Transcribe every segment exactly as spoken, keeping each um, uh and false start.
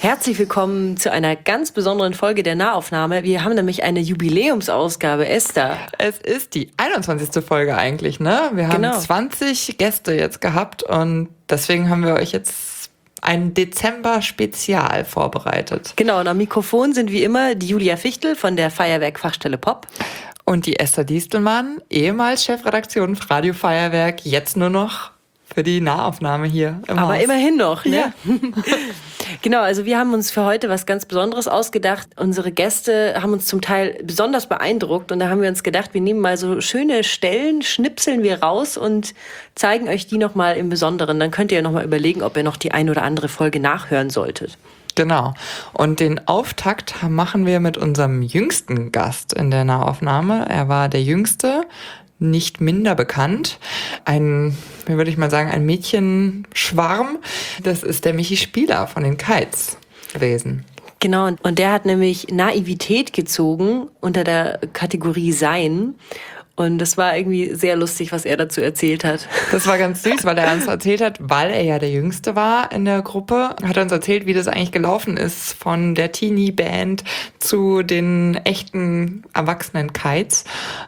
Herzlich willkommen zu einer ganz besonderen Folge der Nahaufnahme. Wir haben nämlich eine Jubiläumsausgabe, Esther. Es ist die einundzwanzigste Folge eigentlich, ne? Wir haben Genau. zwanzig Gäste jetzt gehabt und deswegen haben wir euch jetzt ein Dezember-Spezial vorbereitet. Genau, und am Mikrofon sind wie immer die Julia Fichtel von der Feuerwerk-Fachstelle Pop. Und die Esther Diestelmann, ehemals Chefredaktion Radio Feuerwerk, jetzt nur noch für die Nahaufnahme hier im Aber Haus. immerhin noch, ne? Ja. Genau, also wir haben uns für heute was ganz Besonderes ausgedacht. Unsere Gäste haben uns zum Teil besonders beeindruckt und da haben wir uns gedacht, wir nehmen mal so schöne Stellen, schnipseln wir raus und zeigen euch die nochmal im Besonderen. Dann könnt ihr ja nochmal überlegen, ob ihr noch die ein oder andere Folge nachhören solltet. Genau. Und den Auftakt machen wir mit unserem jüngsten Gast in der Nahaufnahme. Er war der Jüngste, nicht minder bekannt. Ein, wie würde ich mal sagen, ein Mädchenschwarm. Das ist der Michi Spieler von den Kites gewesen. Genau, und der hat nämlich Naivität gezogen unter der Kategorie Sein. Und das war irgendwie sehr lustig, was er dazu erzählt hat. Das war ganz süß, weil er uns erzählt hat, weil er ja der Jüngste war in der Gruppe, hat er uns erzählt, wie das eigentlich gelaufen ist von der Teenie-Band zu den echten erwachsenen Kites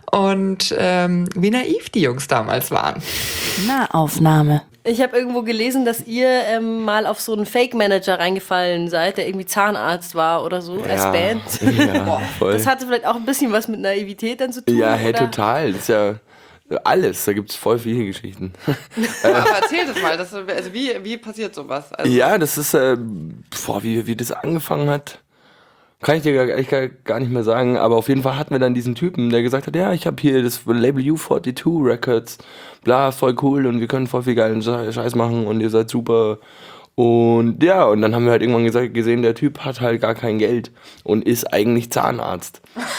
und ähm, wie naiv die Jungs damals waren. Nahaufnahme. Ich habe irgendwo gelesen, dass ihr ähm, mal auf so einen Fake-Manager reingefallen seid, der irgendwie Zahnarzt war oder so, als Ja, Band. ja, voll. Das hatte vielleicht auch ein bisschen was mit Naivität dann zu tun, Ja, hey, oder? total. Das ist ja alles. Da gibt es voll viele Geschichten. Aber erzähl das mal, das, also wie, wie passiert sowas? Also, Ja, das ist, äh, boah, wie, wie das angefangen hat, kann ich dir gar, ich gar, gar nicht mehr sagen. Aber auf jeden Fall hatten wir dann diesen Typen, der gesagt hat, ja, ich habe hier das Label U zweiundvierzig Records, bla, voll cool und wir können voll viel geilen Scheiß machen und ihr seid super. Und ja, und dann haben wir halt irgendwann gesagt, gesehen, der Typ hat halt gar kein Geld und ist eigentlich Zahnarzt.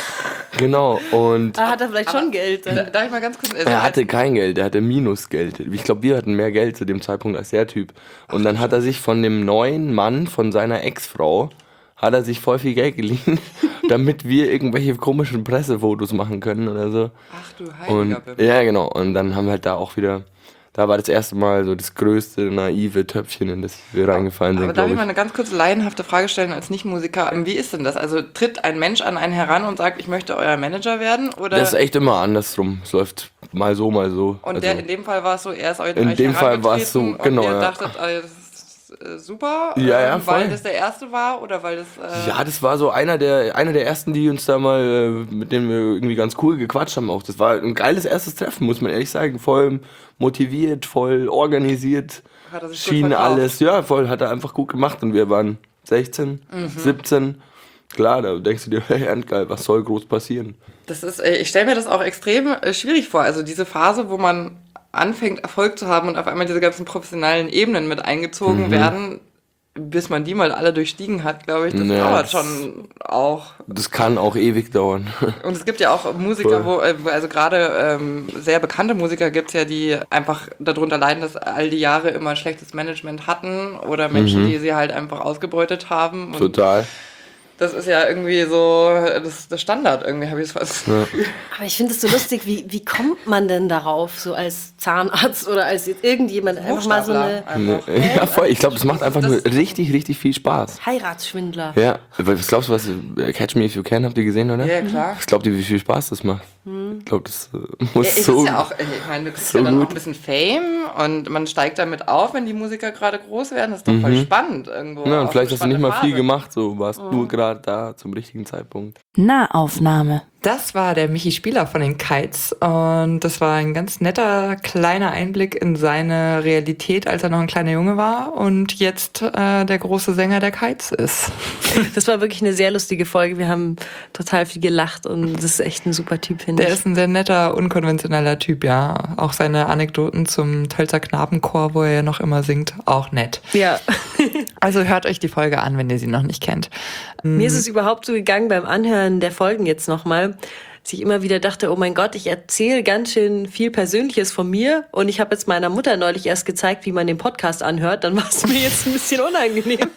Genau, und Ah, hat er vielleicht schon Geld? Da- Dann. Darf ich mal ganz kurz... Also er hatte kein Geld, er hatte Minusgeld. Ich glaube, wir hatten mehr Geld zu dem Zeitpunkt als der Typ. Und dann hat er sich von dem neuen Mann, von seiner Ex-Frau, hat er sich voll viel Geld geliehen, damit wir irgendwelche komischen Pressefotos machen können oder so. Ach du Und heiliger Bimmel. ja, genau. Und dann haben wir halt da auch wieder, da war das erste Mal so das größte naive Töpfchen, in das wir reingefallen Aber sind, darf ich glaube mal ich. eine ganz kurze laienhafte Frage stellen als Nichtmusiker? Wie ist denn das? Also tritt ein Mensch an einen heran und sagt, ich möchte euer Manager werden? Oder? Das ist echt immer andersrum. Es läuft mal so, mal so. Und Also, der, in dem Fall war es so, er ist euch In euch dem Fall war es so, herangetreten genau, Und ihr ja. dachtet, äh, das ist äh, super, Ja, ja, ähm, weil voll. das der erste war oder weil das... Äh, Ja, das war so einer der, einer der ersten, die uns da mal, äh, mit denen wir irgendwie ganz cool gequatscht haben auch. Das war ein geiles erstes Treffen, muss man ehrlich sagen. Voll motiviert, voll organisiert, Hat er sich gut schien verkauft. alles. Ja, voll, hat er einfach gut gemacht. Und wir waren sechzehn, Mhm. siebzehn. Klar, da denkst du dir, hey, geil, was soll groß passieren? Das ist, äh, ich stelle mir das auch extrem äh, schwierig vor. Also diese Phase, wo man anfängt, Erfolg zu haben und auf einmal diese ganzen professionellen Ebenen mit eingezogen Mhm. werden, bis man die mal alle durchstiegen hat, glaube ich, das Ja, dauert das- schon auch. Das kann auch ewig dauern. Und es gibt ja auch Musiker, Voll. wo, äh, also gerade ähm, sehr bekannte Musiker gibt es ja, die einfach darunter leiden, dass all die Jahre immer ein schlechtes Management hatten oder Menschen, die sie halt einfach ausgebeutet haben. Und Total. das ist ja irgendwie so das, das Standard, irgendwie habe ich es fast. Ja. Aber ich finde es so lustig, wie, wie kommt man denn darauf, so als Zahnarzt oder als jetzt irgendjemand einfach mal so eine Hochstapler einfach. Ja, voll. Ich glaube, das macht einfach nur Das- richtig, richtig viel Spaß. Heiratsschwindler. Ja, was glaubst du, was äh, Catch Me If You Can, habt ihr gesehen, oder? Ja, klar. Was glaubt ihr, wie viel Spaß das macht? Ich glaube, das äh, Ja, muss es so... ist ja auch, ich meine, du kriegst so ja dann gut. auch ein bisschen Fame und man steigt damit auf, wenn die Musiker gerade groß werden. Das ist doch voll spannend irgendwo. Ja, und auch vielleicht eine hast du nicht mal spannende viel Phase. gemacht, so warst nur gerade da zum richtigen Zeitpunkt. Nahaufnahme. Das war der Michi Spieler von den Kites und das war ein ganz netter, kleiner Einblick in seine Realität, als er noch ein kleiner Junge war und jetzt äh, der große Sänger der Kites ist. Das war wirklich eine sehr lustige Folge. Wir haben total viel gelacht und das ist echt ein super Typ, finde Der ich. ist ein sehr netter, unkonventioneller Typ, ja. Auch seine Anekdoten zum Tölzer Knabenchor, wo er ja noch immer singt, auch nett. Ja. Also hört euch die Folge an, wenn ihr sie noch nicht kennt. Mir ist es überhaupt so gegangen beim Anhören der Folgen jetzt nochmal, dass ich immer wieder dachte, oh mein Gott, ich erzähle ganz schön viel Persönliches von mir und ich habe jetzt meiner Mutter neulich erst gezeigt, wie man den Podcast anhört, dann war es mir jetzt ein bisschen unangenehm.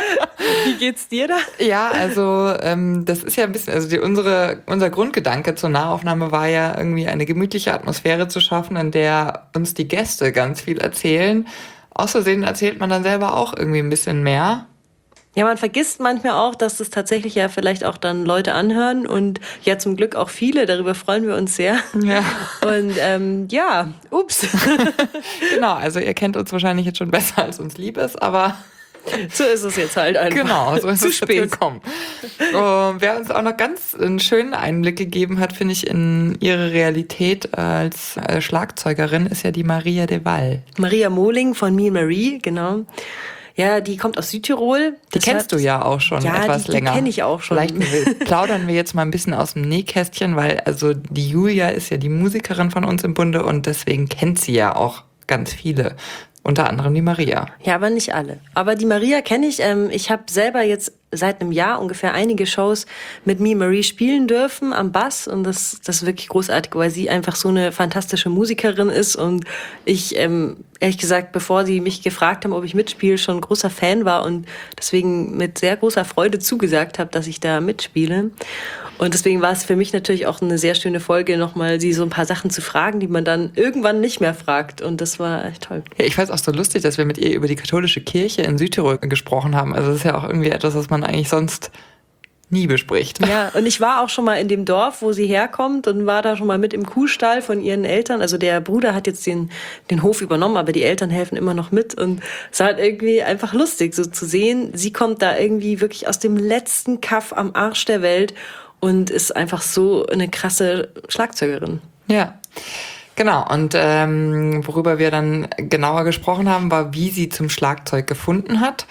Wie geht's dir da? Ja, also ähm, das ist ja ein bisschen, also die, unsere, unser Grundgedanke zur Nahaufnahme war ja irgendwie eine gemütliche Atmosphäre zu schaffen, in der uns die Gäste ganz viel erzählen. Aus Versehen erzählt man dann selber auch irgendwie ein bisschen mehr. Ja, man vergisst manchmal auch, dass das tatsächlich ja vielleicht auch dann Leute anhören und ja zum Glück auch viele, darüber freuen wir uns sehr. Ja. Und ähm, ja, ups. Genau, also ihr kennt uns wahrscheinlich jetzt schon besser, als uns lieb ist, aber So ist es jetzt halt einfach. genau, so ist Zu es spät. jetzt gekommen. Und wer uns auch noch ganz einen schönen Einblick gegeben hat, finde ich, in ihre Realität als äh, Schlagzeugerin, ist ja die Maria de Wall. Maria Mohling von Me and Marie, genau. Ja, die kommt aus Südtirol. Die kennst du ja auch schon ja, etwas die, länger. Die kenne ich auch schon. Vielleicht wir- plaudern wir jetzt mal ein bisschen aus dem Nähkästchen, weil also die Julia ist ja die Musikerin von uns im Bunde und deswegen kennt sie ja auch ganz viele. Unter anderem die Maria. Ja, aber nicht alle. Aber die Maria kenne ich. Ähm, ich habe selber jetzt seit einem Jahr ungefähr einige Shows mit Me Marie spielen dürfen am Bass. Und das, das ist wirklich großartig, weil sie einfach so eine fantastische Musikerin ist. Und ich, ähm, ehrlich gesagt, bevor sie mich gefragt haben, ob ich mitspiele, schon ein großer Fan war und deswegen mit sehr großer Freude zugesagt habe, dass ich da mitspiele. Und deswegen war es für mich natürlich auch eine sehr schöne Folge, nochmal sie so ein paar Sachen zu fragen, die man dann irgendwann nicht mehr fragt. Und das war echt toll. Ja, ich fand es auch so lustig, dass wir mit ihr über die katholische Kirche in Südtirol gesprochen haben. Also das ist ja auch irgendwie etwas, was man eigentlich sonst nie bespricht. Ja, und ich war auch schon mal in dem Dorf, wo sie herkommt und war da schon mal mit im Kuhstall von ihren Eltern. Also der Bruder hat jetzt den, den Hof übernommen, aber die Eltern helfen immer noch mit. Und es war halt irgendwie einfach lustig, so zu sehen. Sie kommt da irgendwie wirklich aus dem letzten Kaff am Arsch der Welt und ist einfach so eine krasse Schlagzeugerin. Ja, genau. Und ähm, worüber wir dann genauer gesprochen haben, war, wie sie zum Schlagzeug gefunden hat.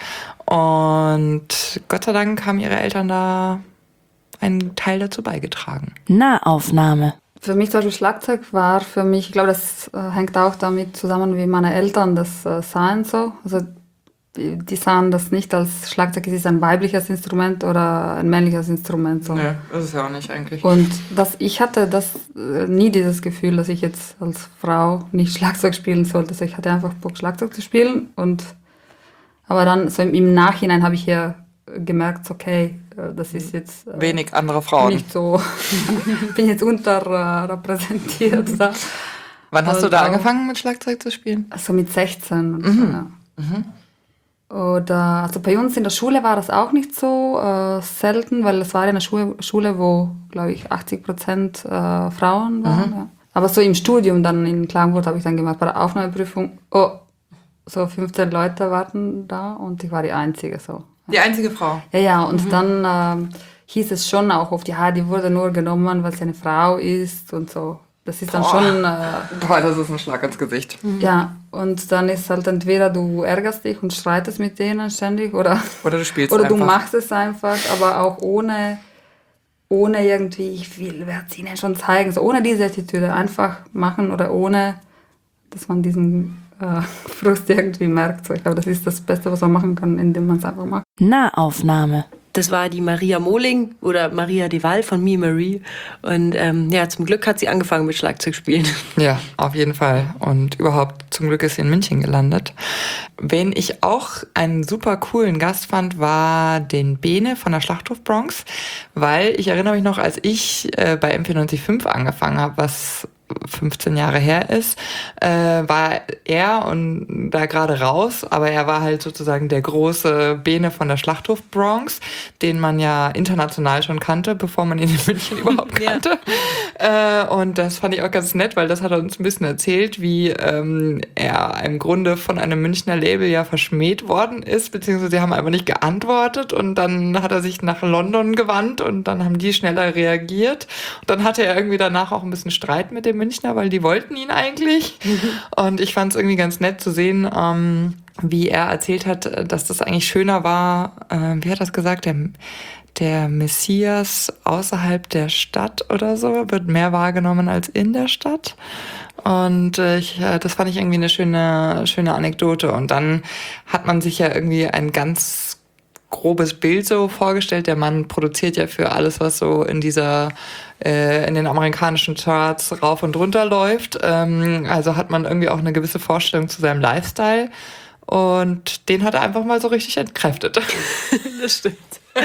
Und Gott sei Dank haben ihre Eltern da einen Teil dazu beigetragen. Nahaufnahme. Für mich zum Beispiel Schlagzeug war für mich, ich glaube, das äh, hängt auch damit zusammen, wie meine Eltern das äh, sahen so. Also die, die sahen das nicht als Schlagzeug, es ist ein weibliches Instrument oder ein männliches Instrument. So. Ja, das ist ja auch nicht eigentlich. Und das, ich hatte das äh, nie dieses Gefühl, dass ich jetzt als Frau nicht Schlagzeug spielen sollte. Also ich hatte einfach Bock, Schlagzeug zu spielen. Und aber dann so im, im Nachhinein habe ich ja gemerkt, okay, äh, das ist jetzt äh, Wenig andere Frauen. nicht so, bin jetzt unterrepräsentiert. Da. Wann hast Und du da auch- angefangen mit Schlagzeug zu spielen? Also mit sechzehn. Und so, ja. Oder also bei uns in der Schule war das auch nicht so äh, selten, weil es war eine Schule, Schule wo, glaube ich, achtzig Prozent äh, Frauen waren. Ja. Aber so im Studium dann in Klagenfurt habe ich dann gemacht, bei der Aufnahmeprüfung, oh, so fünfzehn Leute warten da und ich war die Einzige so. Die einzige Frau. Ja, ja, und dann ähm, hieß es schon auch oft, ja, die wurde nur genommen, weil sie eine Frau ist und so. Das ist dann Boah. schon... Äh, Boah, das ist ein Schlag ins Gesicht. ja, und dann ist halt entweder du ärgerst dich und streitest mit denen ständig oder, Oder du spielst oder einfach. du machst es einfach, aber auch ohne, ohne irgendwie, ich will, werde es ihnen schon zeigen, so ohne diese Attitüde einfach machen oder ohne, dass man diesen äh, Frust irgendwie merkt. So, ich glaube, das ist das Beste, was man machen kann, indem man es einfach macht. Nahaufnahme. Das war die Maria Mohling oder Maria de Wall von Me Marie. Und ähm, ja, zum Glück hat sie angefangen mit Schlagzeugspielen. Ja, auf jeden Fall. Und überhaupt, zum Glück ist sie in München gelandet. Wen ich auch einen super coolen Gast fand, war den Bene von der Schlachthof Bronx. Weil ich erinnere mich noch, als ich äh, bei M vier neun fünf angefangen habe, was fünfzehn Jahre her ist, äh, war er und da gerade raus, aber er war halt sozusagen der große Bene von der Schlachthof Bronx, den man ja international schon kannte, bevor man ihn in München überhaupt kannte. Ja. Äh, und das fand ich auch ganz nett, weil das hat er uns ein bisschen erzählt, wie ähm, er im Grunde von einem Münchner Label ja verschmäht worden ist, beziehungsweise sie haben einfach nicht geantwortet und dann hat er sich nach London gewandt und dann haben die schneller reagiert und dann hatte er irgendwie danach auch ein bisschen Streit mit dem Münchner, weil die wollten ihn eigentlich. Und ich fand es irgendwie ganz nett zu sehen, ähm, wie er erzählt hat, dass das eigentlich schöner war, äh, wie hat er das gesagt, der, der Messias außerhalb der Stadt oder so wird mehr wahrgenommen als in der Stadt. Und äh, ich, äh, das fand ich irgendwie eine schöne, schöne Anekdote. Und dann hat man sich ja irgendwie ein ganz grobes Bild so vorgestellt. Der Mann produziert ja für alles, was so in dieser äh, in den amerikanischen Charts rauf und runter läuft. Ähm, also hat man irgendwie auch eine gewisse Vorstellung zu seinem Lifestyle. Und den hat er einfach mal so richtig entkräftet. Das stimmt.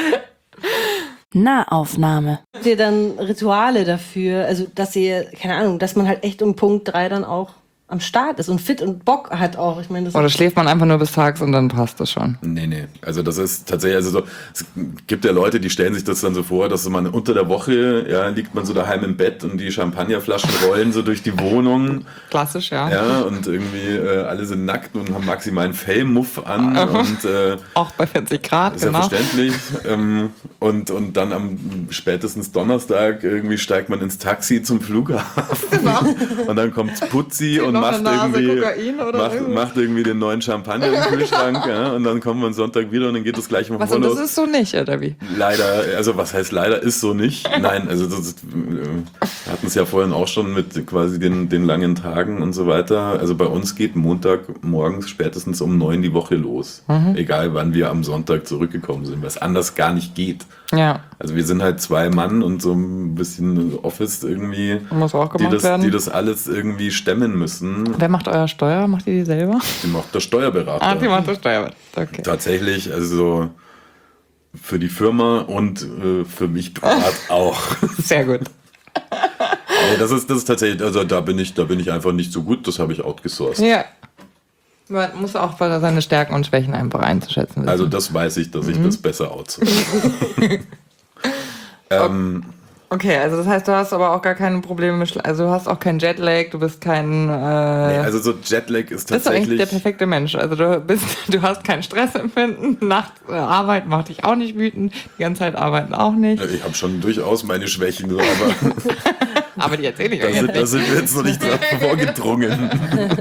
Nahaufnahme. Habt ihr dann Rituale dafür, also dass ihr, keine Ahnung, dass man halt echt um Punkt drei dann auch am Start ist und fit und Bock hat auch. Ich meine, das Oder ist schläft man einfach nur bis tags und dann passt das schon? Nee, nee. Also das ist tatsächlich, also so, es gibt ja Leute, die stellen sich das dann so vor, dass man unter der Woche, ja, liegt man so daheim im Bett und die Champagnerflaschen rollen so durch die Wohnung. Klassisch, ja. Ja, und irgendwie äh, alle sind nackt und haben maximalen Fellmuff an und äh, Auch bei vierzig Grad, genau. selbstverständlich. ähm, und, und dann am spätestens Donnerstag irgendwie steigt man ins Taxi zum Flughafen. Genau. Und dann kommt Putzi und noch macht eine Nase irgendwie, Kokain oder macht, irgendwas. macht irgendwie den neuen Champagner im Kühlschrank. Ja, und dann kommt man Sonntag wieder und dann geht das gleich um Was, und das los. ist so nicht, oder wie? Leider, also was heißt leider, ist so nicht. Nein, also das ist, wir hatten es ja vorhin auch schon mit quasi den, den langen Tagen und so weiter. Also bei uns geht Montag morgens spätestens um neun die Woche los. Mhm. Egal wann wir am Sonntag zurückgekommen sind, was anders gar nicht geht. Ja. Also wir sind halt zwei Mann und so ein bisschen Office irgendwie, Muss auch die gemacht das, werden. die das alles irgendwie stemmen müssen. Wer macht euer Steuer? Macht ihr die selber? Die macht der Steuerberater. Ah, die macht der Steuer. Okay. Tatsächlich, also für die Firma und äh, für mich privat auch. Sehr gut. Nee, das ist, das ist tatsächlich, also da bin ich, da bin ich einfach nicht so gut, das habe ich outgesourced. Ja. Man muss auch bei seine Stärken und Schwächen einfach einzuschätzen wissen. Also das weiß ich, dass ich das besser outsource. ähm, Okay, also das heißt, du hast aber auch gar keine Probleme mit, Schla- also du hast auch keinen Jetlag, du bist kein, äh, nee, also so Jetlag ist bist du eigentlich tatsächlich. der perfekte Mensch. Also du bist, du hast kein Stressempfinden, Nacht äh, Arbeit macht dich auch nicht wütend, die ganze Zeit arbeiten auch nicht. Ich habe schon durchaus meine Schwächen, so, aber Aber die erzähle ich da euch sind, jetzt da nicht. sind wir jetzt noch nicht dran vorgedrungen.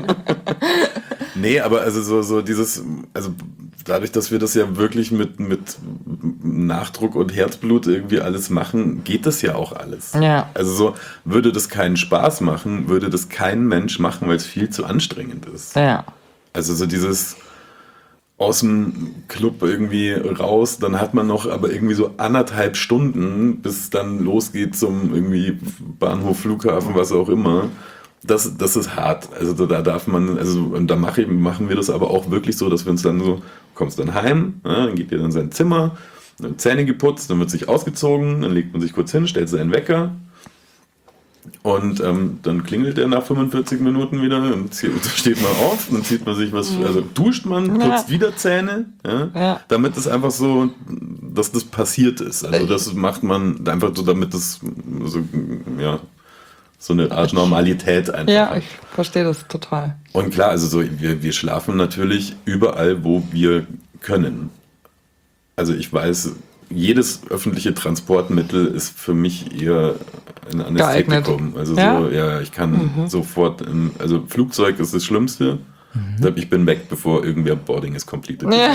Nee, aber also so, so dieses, also dadurch, dass wir das ja wirklich mit, mit Nachdruck und Herzblut irgendwie alles machen, geht das ja auch alles. Ja. Also so, würde das keinen Spaß machen, würde das kein Mensch machen, weil es viel zu anstrengend ist. Ja. Also so dieses aus dem Club irgendwie raus, dann hat man noch aber irgendwie so anderthalb Stunden, bis es dann losgeht zum irgendwie Bahnhof, Flughafen, was auch immer. Das, das ist hart. Also da darf man, also und da mache ich, machen wir das aber auch wirklich so, dass wir uns dann so, kommst dann heim, ja, dann geht ihr dann in sein Zimmer, dann Zähne geputzt, dann wird sich ausgezogen, dann legt man sich kurz hin, stellt seinen Wecker und ähm, dann klingelt er nach fünfundvierzig Minuten wieder und zieht, steht man auf, dann zieht man sich was, also duscht man, putzt Ja. wieder Zähne, ja, Ja. damit es einfach so, dass das passiert ist. Also das macht man einfach so, damit das so, ja, so eine Art Normalität einfach Ja, hat. ich verstehe das total. Und klar, also so, wir, wir schlafen natürlich überall, wo wir können. Also ich weiß, jedes öffentliche Transportmittel ist für mich eher ein Anästhetikum. Also Ja? so, ja, ich kann sofort, in, also Flugzeug ist das Schlimmste. Ich bin weg, bevor irgendwer Boarding ist completed. Ja.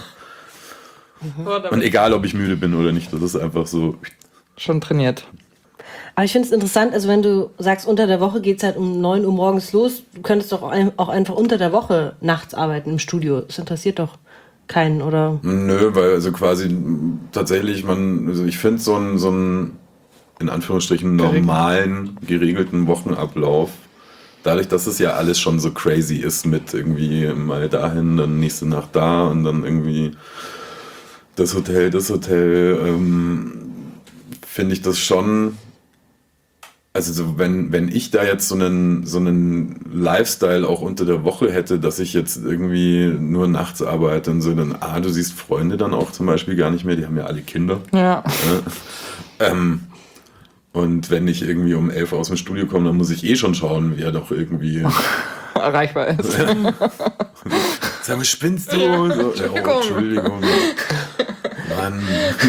Und egal, ob ich müde bin oder nicht, das ist einfach so. Schon trainiert. Aber ich finde es interessant, also wenn du sagst, unter der Woche geht es halt um neun Uhr morgens los, du könntest doch ein- auch einfach unter der Woche nachts arbeiten im Studio. Das interessiert doch keinen, oder? Nö, weil also quasi tatsächlich man, also ich finde so einen, so einen, in Anführungsstrichen, normalen, geregelten Wochenablauf, dadurch, dass es ja alles schon so crazy ist mit irgendwie mal dahin, dann nächste Nacht da und dann irgendwie das Hotel, das Hotel, ähm, finde ich das schon. Also so, wenn, wenn ich da jetzt so einen, so einen Lifestyle auch unter der Woche hätte, dass ich jetzt irgendwie nur nachts arbeite und so, dann, ah, du siehst Freunde dann auch zum Beispiel gar nicht mehr, die haben ja alle Kinder. Ja. Ja. Ähm, und wenn ich irgendwie um elf aus dem Studio komme, dann muss ich eh schon schauen, wer doch irgendwie... Erreichbar ist. Sag mal, spinnst du? So, ja, oh, Entschuldigung. Mann.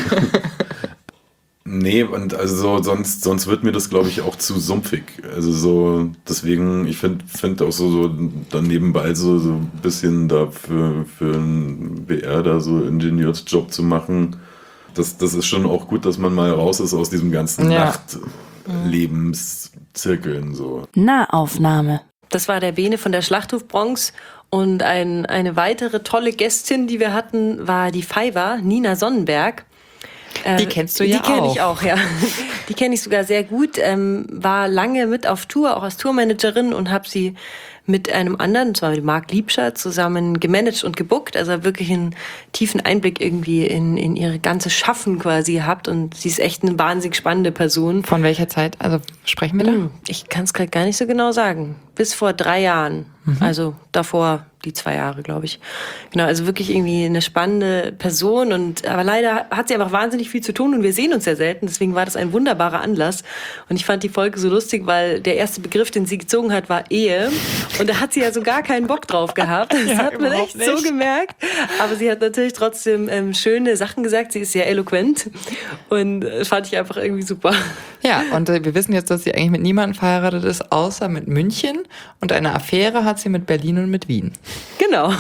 Nee, und also so, sonst, sonst wird mir das, glaube ich, auch zu sumpfig. Also so, deswegen, ich finde find auch so, so dann nebenbei so, so ein bisschen da für, für einen B R da so Ingenieursjob zu machen. Das, das ist schon auch gut, dass man mal raus ist aus diesem ganzen Ja. Nachtlebenszirkeln so. Nahaufnahme. Das war der Bene von der Schlachthof Bronx. Und ein, eine weitere tolle Gästin, die wir hatten, war die Fiverr, Nina Sonnenberg. Die kennst du ja Die kenne auch. ich auch, ja. Die kenne ich sogar sehr gut. Ähm, war lange mit auf Tour, auch als Tourmanagerin und habe sie mit einem anderen, und zwar mit Marc Liebscher, zusammen gemanagt und gebookt. Also wirklich einen tiefen Einblick irgendwie in, in ihre ganze Schaffen quasi gehabt. Und sie ist echt eine wahnsinnig spannende Person. Von welcher Zeit? Also sprechen wir da? Hm, Ich kann es gerade gar nicht so genau sagen. Bis vor drei Jahren. Mhm. Also davor die zwei Jahre, glaube ich. Genau, also wirklich irgendwie eine spannende Person. Und aber leider hat sie einfach wahnsinnig viel zu tun und wir sehen uns ja selten. Deswegen war das ein wunderbarer Anlass. Und ich fand die Folge so lustig, weil der erste Begriff, den sie gezogen hat, war Ehe. Und da hat sie ja so gar keinen Bock drauf gehabt. Das Ja, hat man überhaupt echt so nicht. gemerkt. Aber sie hat natürlich trotzdem ähm, schöne Sachen gesagt. Sie ist sehr eloquent. Und äh, fand ich einfach irgendwie super. Ja, und äh, wir wissen jetzt, dass sie eigentlich mit niemandem verheiratet ist, außer mit München. Und eine Affäre hat sie mit Berlin und mit Wien. Genau.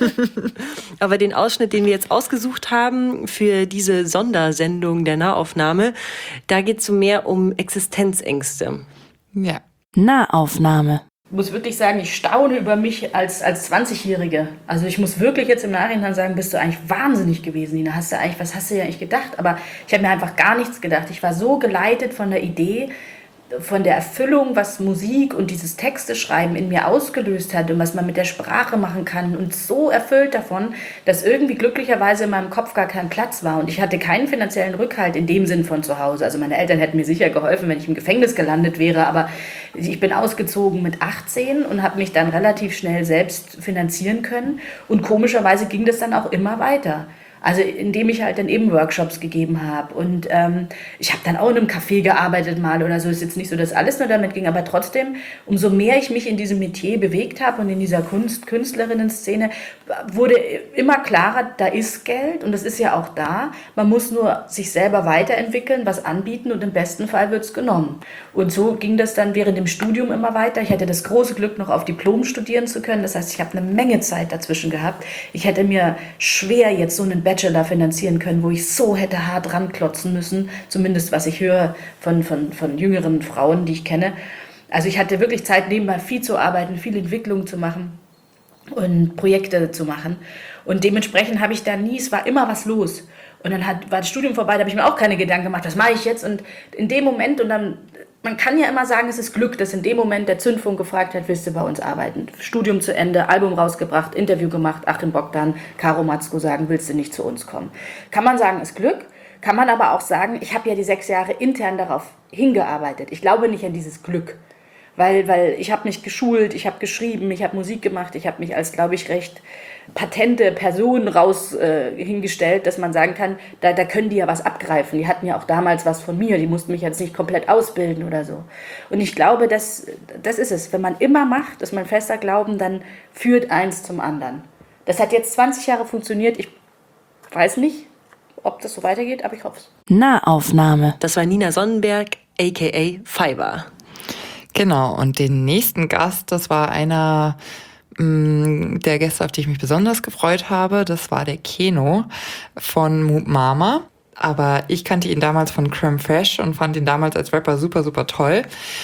Aber den Ausschnitt, den wir jetzt ausgesucht haben für diese Sondersendung der Nahaufnahme, da geht es so mehr um Existenzängste. Ja. Nahaufnahme. Ich muss wirklich sagen, ich staune über mich als, als zwanzigjährige. Also ich muss wirklich jetzt im Nachhinein sagen, bist du eigentlich wahnsinnig gewesen, Nina. Hast du eigentlich, was hast du dir eigentlich gedacht? Aber ich habe mir einfach gar nichts gedacht. Ich war so geleitet von der Idee, von der Erfüllung, was Musik und dieses Texteschreiben in mir ausgelöst hat und was man mit der Sprache machen kann und so erfüllt davon, dass irgendwie glücklicherweise in meinem Kopf gar kein Platz war und ich hatte keinen finanziellen Rückhalt in dem Sinn von zu Hause. Also meine Eltern hätten mir sicher geholfen, wenn ich im Gefängnis gelandet wäre, aber ich bin ausgezogen mit achtzehn und habe mich dann relativ schnell selbst finanzieren können und komischerweise ging das dann auch immer weiter. Also indem ich halt dann eben Workshops gegeben habe und ähm, ich habe dann auch in einem Café gearbeitet mal oder so. Ist jetzt nicht so, dass alles nur damit ging, aber trotzdem, umso mehr ich mich in diesem Metier bewegt habe und in dieser Kunst, Künstlerinnen-Szene, wurde immer klarer, da ist Geld und das ist ja auch da. Man muss nur sich selber weiterentwickeln, was anbieten und im besten Fall wird es genommen. Und so ging das dann während dem Studium immer weiter. Ich hatte das große Glück, noch auf Diplom studieren zu können. Das heißt, ich habe eine Menge Zeit dazwischen gehabt. Ich hätte mir schwer jetzt so einen Bachelor finanzieren können, wo ich so hätte hart ranklotzen müssen, zumindest was ich höre von, von, von jüngeren Frauen, die ich kenne. Also ich hatte wirklich Zeit, nebenbei viel zu arbeiten, viel Entwicklung zu machen und Projekte zu machen. Und dementsprechend habe ich da nie, es war immer was los. Und dann hat, war das Studium vorbei, da habe ich mir auch keine Gedanken gemacht, was mache ich jetzt? Und in dem Moment, und dann, man kann ja immer sagen, es ist Glück, dass in dem Moment der Zündfunk gefragt hat, willst du bei uns arbeiten? Studium zu Ende, Album rausgebracht, Interview gemacht, Achim Bogdan, Caro Matzko sagen, willst du nicht zu uns kommen? Kann man sagen, ist Glück? Kann man aber auch sagen, ich habe ja die sechs Jahre intern darauf hingearbeitet. Ich glaube nicht an dieses Glück. Weil, weil ich habe mich geschult, ich habe geschrieben, ich habe Musik gemacht, ich habe mich als, glaube ich, recht patente Person raus äh, hingestellt, dass man sagen kann, da, da können die ja was abgreifen. Die hatten ja auch damals was von mir, die mussten mich jetzt nicht komplett ausbilden oder so. Und ich glaube, das, das ist es. Wenn man immer macht, ist mein fester Glauben, dann führt eins zum anderen. Das hat jetzt zwanzig Jahre funktioniert. Ich weiß nicht, ob das so weitergeht, aber ich hoffe es. Nahaufnahme. Das war Nina Sonnenberg, aka Fiber. Genau, und den nächsten Gast, das war einer mh, der Gäste, auf die ich mich besonders gefreut habe. Das war der Keno von Moop Mama. Aber ich kannte ihn damals von Creme Fraiche und fand ihn damals als Rapper super, super toll.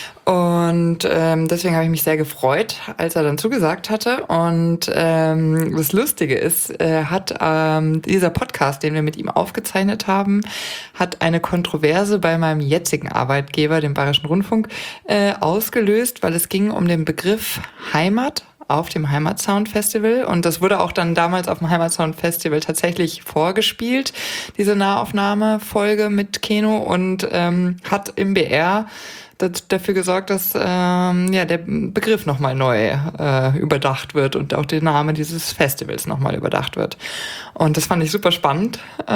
Und ähm, deswegen habe ich mich sehr gefreut, als er dann zugesagt hatte. Und ähm, das Lustige ist, äh, hat ähm, dieser Podcast, den wir mit ihm aufgezeichnet haben, hat eine Kontroverse bei meinem jetzigen Arbeitgeber, dem Bayerischen Rundfunk, äh, ausgelöst, weil es ging um den Begriff Heimat auf dem Heimatsound Festival. Und das wurde auch dann damals auf dem Heimatsound Festival tatsächlich vorgespielt, diese Nahaufnahmefolge mit Keno, und ähm, hat im B R das dafür gesorgt, dass ähm, ja, der Begriff nochmal neu äh, überdacht wird und auch der Name dieses Festivals nochmal überdacht wird. Und das fand ich super spannend. Äh,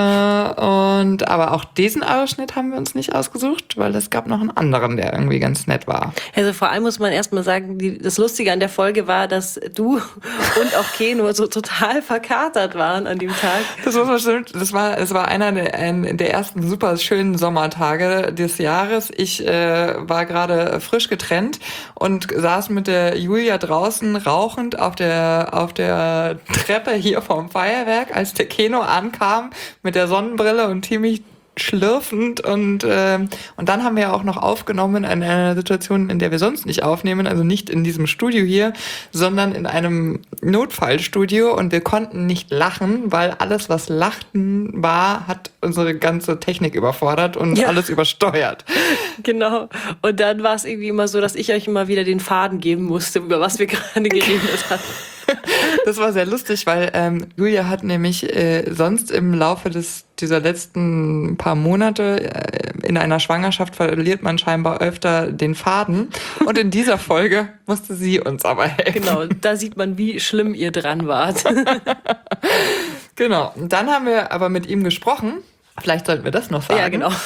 und aber auch diesen Ausschnitt haben wir uns nicht ausgesucht, weil es gab noch einen anderen, der irgendwie ganz nett war. Also vor allem muss man erstmal sagen, die, das Lustige an der Folge war, dass du und auch Keno so total verkatert waren an dem Tag. Das war bestimmt, das war, es war einer der, ein, der ersten super schönen Sommertage des Jahres. Ich äh, war gerade frisch getrennt und saß mit der Julia draußen rauchend auf der, auf der Treppe hier vom Feuerwerk, als der Keno ankam mit der Sonnenbrille und ziemlich schlürfend und ähm, und dann haben wir auch noch aufgenommen in einer Situation, in der wir sonst nicht aufnehmen, also nicht in diesem Studio hier, sondern in einem Notfallstudio und wir konnten nicht lachen, weil alles, was Lachen war, hat unsere ganze Technik überfordert und Ja. alles übersteuert. Genau. Und dann war es irgendwie immer so, dass ich euch immer wieder den Faden geben musste, über was wir gerade geredet hatten. Das war sehr lustig, weil ähm, Julia hat nämlich äh, sonst im Laufe des dieser letzten paar Monate äh, in einer Schwangerschaft verliert man scheinbar öfter den Faden. Und in dieser Folge musste sie uns aber helfen. Genau, da sieht man, wie schlimm ihr dran wart. Genau. Und dann haben wir aber mit ihm gesprochen. Vielleicht sollten wir das noch sagen. Ja, genau.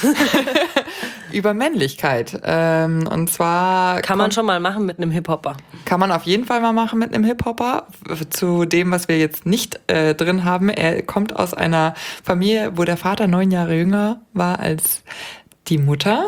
Über Männlichkeit. Ähm, und zwar Kann man kommt- schon mal machen mit einem Hip-Hopper. Kann man auf jeden Fall mal machen mit einem Hip-Hopper. Zu dem, was wir jetzt nicht äh, drin haben. Er kommt aus einer Familie, wo der Vater neun Jahre jünger war als die Mutter.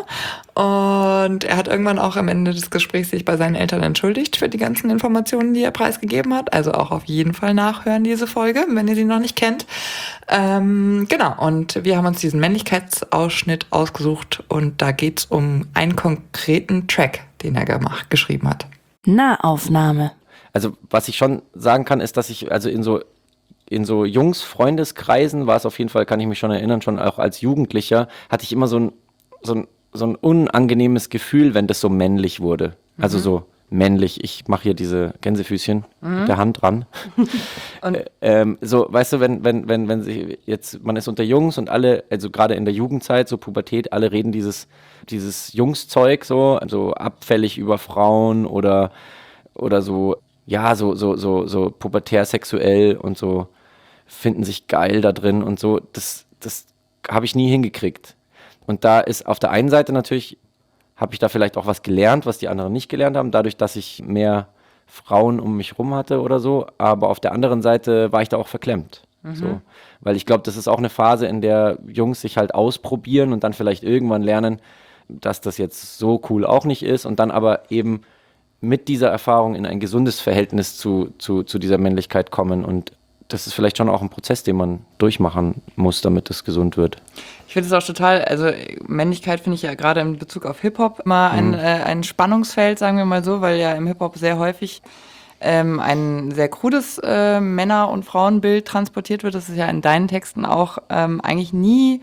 Und er hat irgendwann auch am Ende des Gesprächs sich bei seinen Eltern entschuldigt für die ganzen Informationen, die er preisgegeben hat. Also auch auf jeden Fall nachhören, diese Folge, wenn ihr sie noch nicht kennt. Ähm, genau, und wir haben uns diesen Männlichkeitsausschnitt ausgesucht und da geht's um einen konkreten Track, den er gemacht, geschrieben hat. Nahaufnahme. Also was ich schon sagen kann, ist, dass ich also in so in so Jungs-Freundeskreisen war es auf jeden Fall, kann ich mich schon erinnern, schon auch als Jugendlicher, hatte ich immer so ein, so ein, so ein unangenehmes Gefühl, wenn das so männlich wurde. Also so männlich. Ich mache hier diese Gänsefüßchen mit der Hand dran. Und- Ä- ähm, so, weißt du, wenn, wenn, wenn, wenn sich jetzt, man ist unter Jungs und alle, also gerade in der Jugendzeit, so Pubertät, alle reden dieses, dieses Jungszeug so, so abfällig über Frauen oder, oder so, ja, so, so, so, so pubertär sexuell und so finden sich geil da drin und so. Das, das habe ich nie hingekriegt. Und da ist auf der einen Seite natürlich, habe ich da vielleicht auch was gelernt, was die anderen nicht gelernt haben, dadurch, dass ich mehr Frauen um mich rum hatte oder so. Aber auf der anderen Seite war ich da auch verklemmt. So. Weil ich glaube, das ist auch eine Phase, in der Jungs sich halt ausprobieren und dann vielleicht irgendwann lernen, dass das jetzt so cool auch nicht ist und dann aber eben mit dieser Erfahrung in ein gesundes Verhältnis zu, zu, zu dieser Männlichkeit kommen. Und das ist vielleicht schon auch ein Prozess, den man durchmachen muss, damit es gesund wird. Ich finde es auch total, also Männlichkeit finde ich ja gerade in Bezug auf Hip-Hop immer ein, äh, ein Spannungsfeld, sagen wir mal so, weil ja im Hip-Hop sehr häufig ähm, ein sehr krudes äh, Männer- und Frauenbild transportiert wird. Das ist ja in deinen Texten auch ähm, eigentlich nie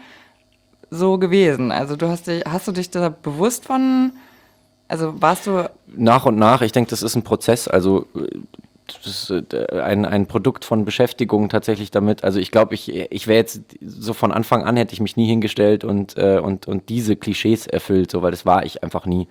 so gewesen. Also du hast dich, hast du dich da bewusst von, also warst du... Nach und nach, ich denke, das ist ein Prozess, also äh, das ist äh, ein, ein Produkt von Beschäftigung tatsächlich damit. Also ich glaube, ich, ich wäre jetzt so von Anfang an, hätte ich mich nie hingestellt und, äh, und, und diese Klischees erfüllt, so, weil das war ich einfach nie.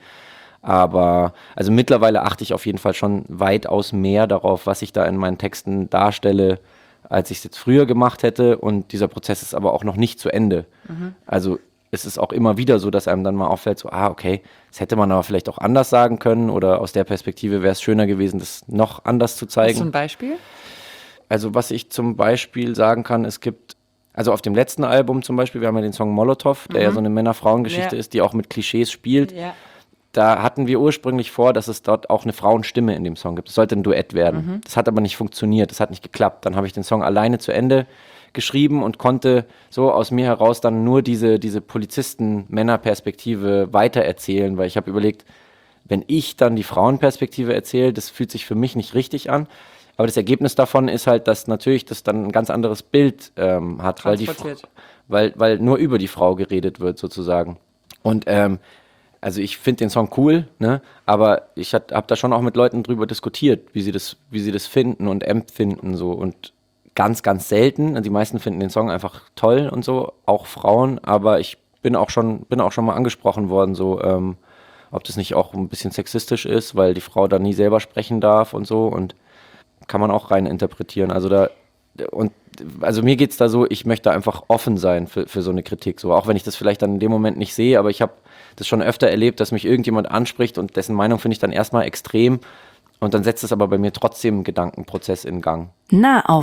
Aber also mittlerweile achte ich auf jeden Fall schon weitaus mehr darauf, was ich da in meinen Texten darstelle, als ich es jetzt früher gemacht hätte. Und dieser Prozess ist aber auch noch nicht zu Ende. Mhm. Also es ist auch immer wieder so, dass einem dann mal auffällt, so, ah, okay, das hätte man aber vielleicht auch anders sagen können oder aus der Perspektive wäre es schöner gewesen, das noch anders zu Hast du ein zeigen. Beispiel? Also was ich zum Beispiel sagen kann, es gibt, also auf dem letzten Album zum Beispiel, wir haben ja den Song Molotov, der ja so eine Männer-Frauen-Geschichte Ja. ist, die auch mit Klischees spielt. Ja. Da hatten wir ursprünglich vor, dass es dort auch eine Frauenstimme in dem Song gibt. Es sollte ein Duett werden. Das hat aber nicht funktioniert, das hat nicht geklappt. Dann habe ich den Song alleine zu Ende geschrieben und konnte so aus mir heraus dann nur diese, diese Polizisten-Männer-Perspektive weitererzählen, weil ich habe überlegt, wenn ich dann die Frauenperspektive erzähle, das fühlt sich für mich nicht richtig an. Aber das Ergebnis davon ist halt, dass natürlich das dann ein ganz anderes Bild ähm, hat, weil, die, Transportiert. weil, weil nur über die Frau geredet wird sozusagen. Und ähm, also ich finde den Song cool, ne? Aber ich habe da schon auch mit Leuten drüber diskutiert, wie sie das, wie sie das finden und empfinden so. Und ganz, ganz selten, die meisten finden den Song einfach toll und so, auch Frauen. Aber ich bin auch schon, bin auch schon mal angesprochen worden, so ähm, ob das nicht auch ein bisschen sexistisch ist, weil die Frau da nie selber sprechen darf und so. Und kann man auch rein interpretieren. Also da und also mir geht's da so, ich möchte einfach offen sein für, für so eine Kritik. So, auch wenn ich das vielleicht dann in dem Moment nicht sehe, aber ich habe das schon öfter erlebt, dass mich irgendjemand anspricht und dessen Meinung finde ich dann erstmal extrem und dann setzt es aber bei mir trotzdem einen Gedankenprozess in Gang.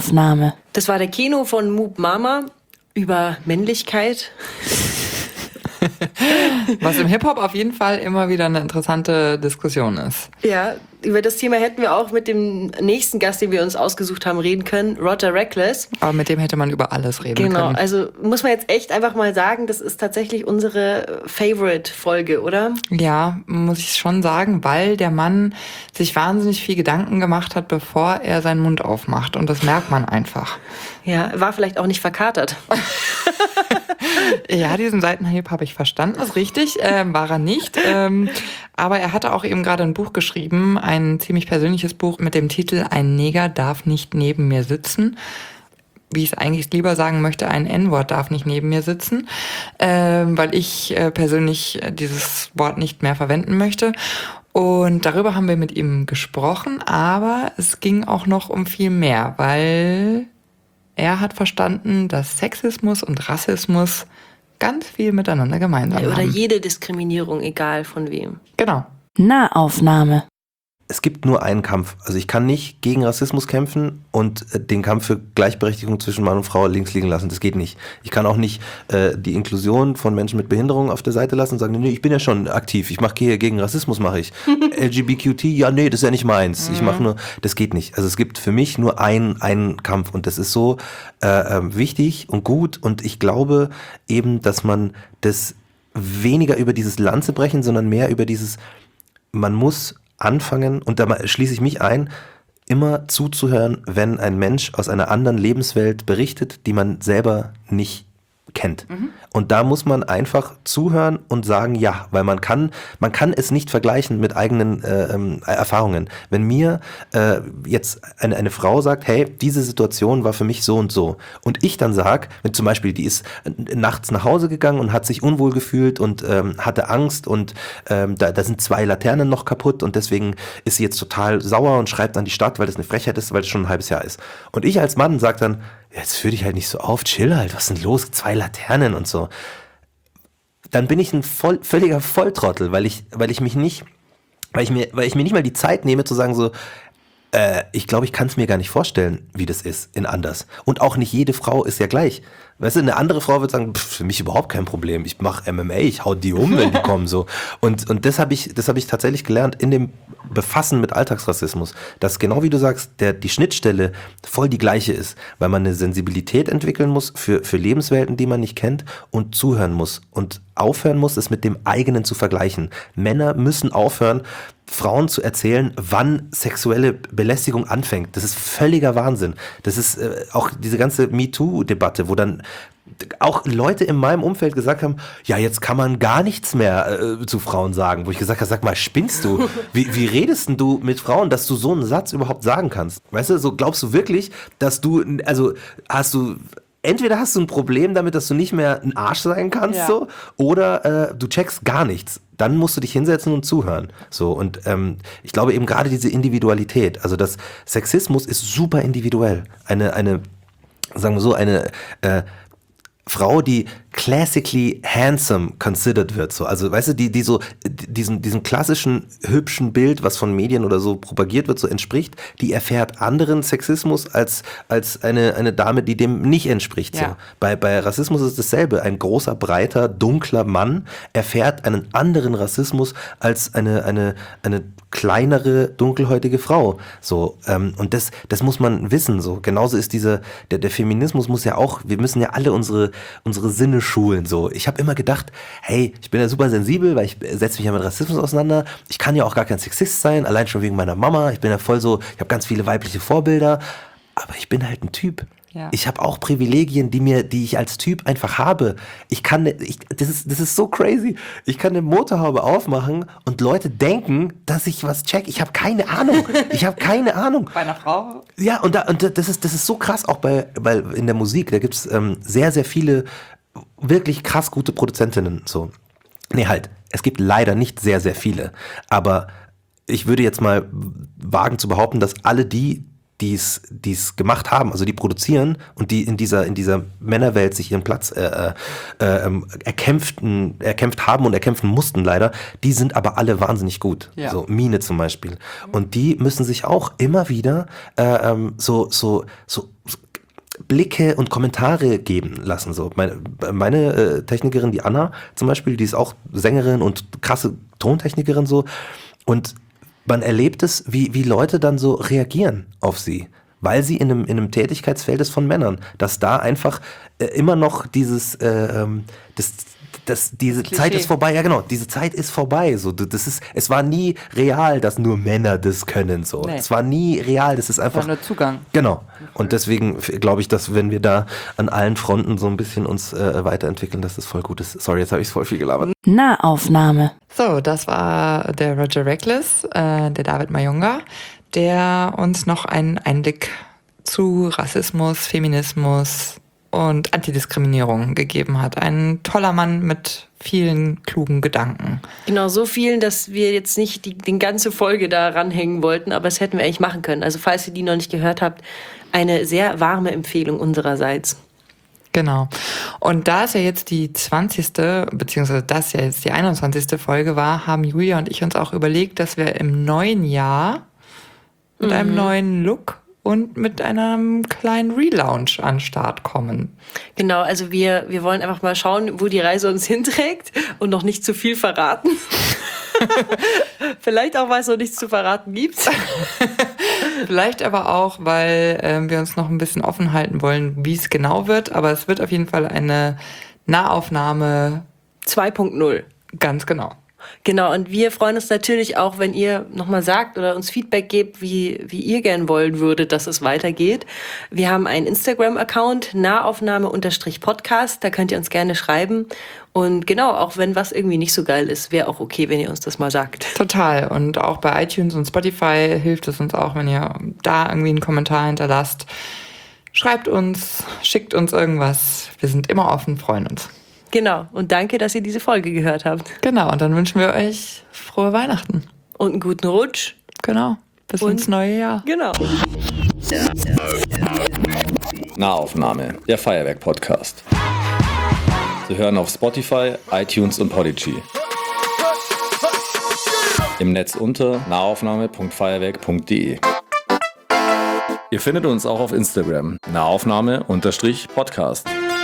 Nahaufnahme. Das war der Keno von Moop Mama über Männlichkeit. Was im Hip-Hop auf jeden Fall immer wieder eine interessante Diskussion ist. Ja, über das Thema hätten wir auch mit dem nächsten Gast, den wir uns ausgesucht haben, reden können, Roger Reckless. Aber mit dem hätte man über alles reden Genau, können. also muss man jetzt echt einfach mal sagen, das ist tatsächlich unsere Favorite-Folge, oder? Ja, muss ich schon sagen, weil der Mann sich wahnsinnig viel Gedanken gemacht hat, bevor er seinen Mund aufmacht. Und das merkt man einfach. Ja, war vielleicht auch nicht verkatert. Ja, diesen Seitenhieb habe ich verstanden, das ist richtig, ähm, war er nicht. Ähm, aber er hatte auch eben gerade ein Buch geschrieben, ein ziemlich persönliches Buch mit dem Titel Ein Neger darf nicht neben mir sitzen. Wie ich es eigentlich lieber sagen möchte, ein N-Wort darf nicht neben mir sitzen, ähm, weil ich äh, persönlich dieses Wort nicht mehr verwenden möchte. Und darüber haben wir mit ihm gesprochen, aber es ging auch noch um viel mehr, weil er hat verstanden, dass Sexismus und Rassismus ganz viel miteinander gemeinsam Oder haben. jede Diskriminierung, egal von wem. Genau. Nahaufnahme. Es gibt nur einen Kampf. Also ich kann nicht gegen Rassismus kämpfen und äh, den Kampf für Gleichberechtigung zwischen Mann und Frau links liegen lassen. Das geht nicht. Ich kann auch nicht äh, die Inklusion von Menschen mit Behinderung auf der Seite lassen und sagen, nee, ich bin ja schon aktiv. Ich mache gegen Rassismus, mache ich. L G B T Q, ja, nee, das ist ja nicht meins. Mhm. Ich mache nur, das geht nicht. Also es gibt für mich nur einen, einen Kampf und das ist so äh, äh, wichtig und gut und ich glaube eben, dass man das weniger über dieses Lanze brechen, sondern mehr über dieses, man muss anfangen, und da schließe ich mich ein, immer zuzuhören, wenn ein Mensch aus einer anderen Lebenswelt berichtet, die man selber nicht kennt. Mhm. Und da muss man einfach zuhören und sagen, ja, weil man kann, man kann es nicht vergleichen mit eigenen äh, ähm, Erfahrungen. Wenn mir äh, jetzt eine, eine Frau sagt, hey, diese Situation war für mich so und so, und ich dann sage, wenn zum Beispiel, die ist nachts nach Hause gegangen und hat sich unwohl gefühlt und ähm, hatte Angst und ähm, da, da sind zwei Laternen noch kaputt und deswegen ist sie jetzt total sauer und schreibt an die Stadt, weil das eine Frechheit ist, weil es schon ein halbes Jahr ist. Und ich als Mann sage dann, jetzt führ dich halt nicht so auf, chill halt, was ist denn los, zwei Laternen und so. Dann bin ich ein voll, völliger Volltrottel, weil ich, weil ich mich nicht, weil ich mir, weil ich mir nicht mal die Zeit nehme zu sagen so, äh, ich glaube, ich kann es mir gar nicht vorstellen, wie das ist in anders. Und auch nicht jede Frau ist ja gleich. Weißt du, eine andere Frau wird sagen, pff, für mich überhaupt kein Problem. Ich mache M M A, ich hau die um, wenn die kommen so. Und und das habe ich, das habe ich tatsächlich gelernt in dem Befassen mit Alltagsrassismus, dass genau wie du sagst, der die Schnittstelle voll die gleiche ist, weil man eine Sensibilität entwickeln muss für für Lebenswelten, die man nicht kennt, und zuhören muss und aufhören muss, es mit dem eigenen zu vergleichen. Männer müssen aufhören, Frauen zu erzählen, wann sexuelle Belästigung anfängt. Das ist völliger Wahnsinn. Das ist äh, auch diese ganze MeToo-Debatte, wo dann auch Leute in meinem Umfeld gesagt haben, ja, jetzt kann man gar nichts mehr äh, zu Frauen sagen. Wo ich gesagt habe, sag mal, spinnst du? Wie, wie redest denn du mit Frauen, dass du so einen Satz überhaupt sagen kannst? Weißt du, so glaubst du wirklich, dass du, also hast du... Entweder hast du ein Problem damit, dass du nicht mehr ein Arsch sein kannst, ja. so, oder äh, du checkst gar nichts. Dann musst du dich hinsetzen und zuhören. So, und ähm, ich glaube eben gerade diese Individualität, also das Sexismus ist super individuell. Eine, eine, sagen wir so, eine äh, Frau, die classically handsome considered wird, so, also weißt du, die die so diesen diesen klassischen hübschen Bild, was von Medien oder so propagiert wird, so entspricht, die erfährt anderen Sexismus als als eine eine Dame, die dem nicht entspricht. Ja. So. Bei bei Rassismus ist dasselbe. Ein großer, breiter, dunkler Mann erfährt einen anderen Rassismus als eine eine eine kleinere, dunkelhäutige Frau. So ähm, und das das muss man wissen. So genauso ist dieser der der Feminismus muss ja auch. Wir müssen ja alle unsere unsere Sinne schulen. So, ich habe immer gedacht, hey, ich bin ja super sensibel, weil ich setze mich ja mit Rassismus auseinander. Ich kann ja auch gar kein Sexist sein, allein schon wegen meiner Mama. Ich bin ja voll so, ich habe ganz viele weibliche Vorbilder, aber ich bin halt ein Typ. Ja. Ich habe auch Privilegien, die mir, die ich als Typ einfach habe. Ich kann, ich, das ist, das ist so crazy. Ich kann eine Motorhaube aufmachen und Leute denken, dass ich was check. Ich habe keine Ahnung. Ich habe keine Ahnung. Bei einer Frau? Ja, und, da, und das ist, das ist so krass, auch bei, bei in der Musik. Da gibt's ähm, sehr, sehr viele wirklich krass gute Produzentinnen. So, nee, halt. Es gibt leider nicht sehr, sehr viele. Aber ich würde jetzt mal wagen zu behaupten, dass alle die, die es gemacht haben, also die produzieren und die in dieser in dieser Männerwelt sich ihren Platz äh, äh, äh, erkämpften, erkämpft haben und erkämpfen mussten leider, die sind aber alle wahnsinnig gut. Ja. So Mine zum Beispiel. Und die müssen sich auch immer wieder äh, ähm, so so so Blicke und Kommentare geben lassen. So. Meine, meine äh, Technikerin, die Anna zum Beispiel, die ist auch Sängerin und krasse Tontechnikerin so. Und man erlebt es, wie, wie Leute dann so reagieren auf sie. Weil sie in einem, in einem Tätigkeitsfeld ist von Männern. Dass da einfach äh, immer noch dieses, äh, das, das, diese Klischee. Zeit ist vorbei. Ja genau, diese Zeit ist vorbei. So, das ist, es war nie real, dass nur Männer das können. So. Nee. Es war nie real, das ist einfach... War nur Zugang. Genau. Und deswegen glaube ich, dass wenn wir da an allen Fronten so ein bisschen uns äh, weiterentwickeln, dass das voll gut ist. Sorry, jetzt habe ich voll viel gelabert. Nahaufnahme. So, das war der Roger Reckless, äh, der David Mayunga, der uns noch einen Einblick zu Rassismus, Feminismus und Antidiskriminierung gegeben hat. Ein toller Mann mit vielen klugen Gedanken. Genau, so vielen, dass wir jetzt nicht die, die ganze Folge da ranhängen wollten, aber das hätten wir eigentlich machen können. Also falls ihr die noch nicht gehört habt, eine sehr warme Empfehlung unsererseits. Genau. Und da es ja jetzt die zwanzigste beziehungsweise das ja jetzt die einundzwanzigste Folge war, haben Julia und ich uns auch überlegt, dass wir im neuen Jahr mit mhm. einem neuen Look und mit einem kleinen Relaunch an den Start kommen. Genau, also wir, wir wollen einfach mal schauen, wo die Reise uns hinträgt und noch nicht zu viel verraten. Vielleicht auch, weil es noch nichts zu verraten gibt. Vielleicht aber auch, weil ähm, wir uns noch ein bisschen offen halten wollen, wie es genau wird. Aber es wird auf jeden Fall eine Nahaufnahme zwei Punkt null. Ganz genau. Genau, und wir freuen uns natürlich auch, wenn ihr nochmal sagt oder uns Feedback gebt, wie, wie ihr gern wollen würdet, dass es weitergeht. Wir haben einen Instagram-Account, Nahaufnahme-Podcast, da könnt ihr uns gerne schreiben. Und genau, auch wenn was irgendwie nicht so geil ist, wäre auch okay, wenn ihr uns das mal sagt. Total. Und auch bei iTunes und Spotify hilft es uns auch, wenn ihr da irgendwie einen Kommentar hinterlasst. Schreibt uns, schickt uns irgendwas. Wir sind immer offen, freuen uns. Genau, und danke, dass ihr diese Folge gehört habt. Genau, und dann wünschen wir euch frohe Weihnachten. Und einen guten Rutsch. Genau, bis Und- ins neue Jahr. Genau. Nahaufnahme, der Feuerwerk-Podcast. Zu hören auf Spotify, iTunes und Podigy. Im Netz unter nahaufnahme punkt feuerwerk punkt de. Ihr findet uns auch auf Instagram, Nahaufnahme-Podcast.